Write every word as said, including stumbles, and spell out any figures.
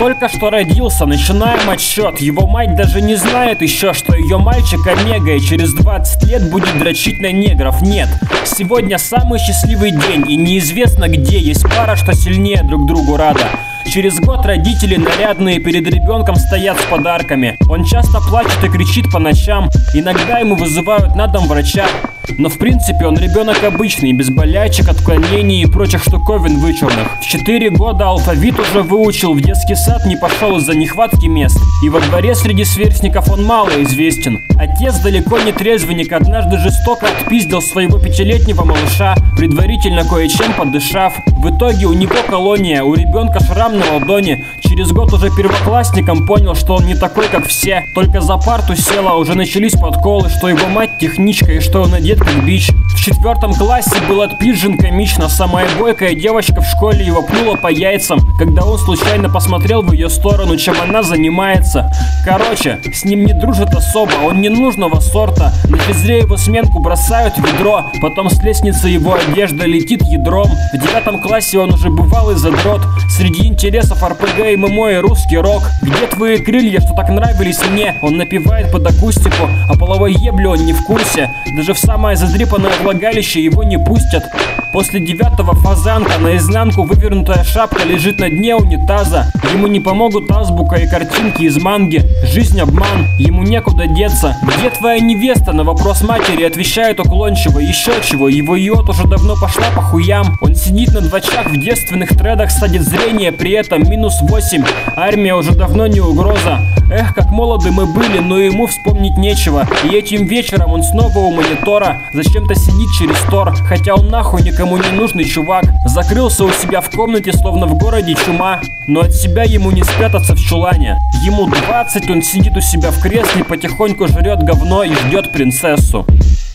только что родился, начинаем отсчет. Его мать даже не знает еще, что ее мальчик Омега и через двадцать лет будет дрочить на негров. Нет, сегодня самый счастливый день, и неизвестно где есть пара, что сильнее друг другу рада. Через год родители нарядные перед ребенком стоят с подарками. Он часто плачет и кричит по ночам. Иногда ему вызывают на дом врача. Но в принципе он ребенок обычный, без болячек, отклонений и прочих штуковин вычурных. В четыре года алфавит уже выучил, в детский сад не пошел из-за нехватки мест. И во дворе среди сверстников он мало известен. Отец, далеко не трезвенник, однажды жестоко отпиздил своего пятилетнего малыша, предварительно кое-чем подышав. В итоге у него колония, у ребенка шрам на ладони. Через год уже первоклассником понял, что он не такой, как все. Только за парту села, уже начались подколы, что его мать техничка и что он одет как бич. В четвертом классе был отпизжен комично. Самая бойкая девочка в школе его пнула по яйцам, когда он случайно посмотрел в ее сторону, чем она занимается. Короче, с ним не дружат особо, он не нужного сорта. На физре его сменку бросают в ведро, потом с лестницы его одежда летит ядром. В девятом классе он уже бывалый задрот. Среди интересов эр пэ гэ, эм эм о и русский рок. Где твои крылья, что так нравились мне? Он напевает под акустику, а половой ебли он не в курсе. Даже в самое задрипанное влагалище его не пустят. После девятого фазанка наизнанку вывернутая шапка лежит на дне унитаза. Ему не помогут азбука и картинки из манги. Жизнь обман, ему некуда деться. Где твоя невеста? На вопрос матери отвечает уклончиво. Еще чего, его йод уже давно пошла по хуям. Он сидит на двачах в девственных тредах, садит зрение, при этом минус восемь. Армия уже давно не угроза. Эх, как молоды мы были, но ему вспомнить нечего. И этим вечером он снова у монитора зачем-то сидит через тор, хотя он нахуй никому не нужный чувак. Закрылся у себя в комнате, словно в городе чума. Но от себя ему не спрятаться в чулане. Ему двадцать, он сидит у себя в кресле, потихоньку жрет говно и ждет принцессу.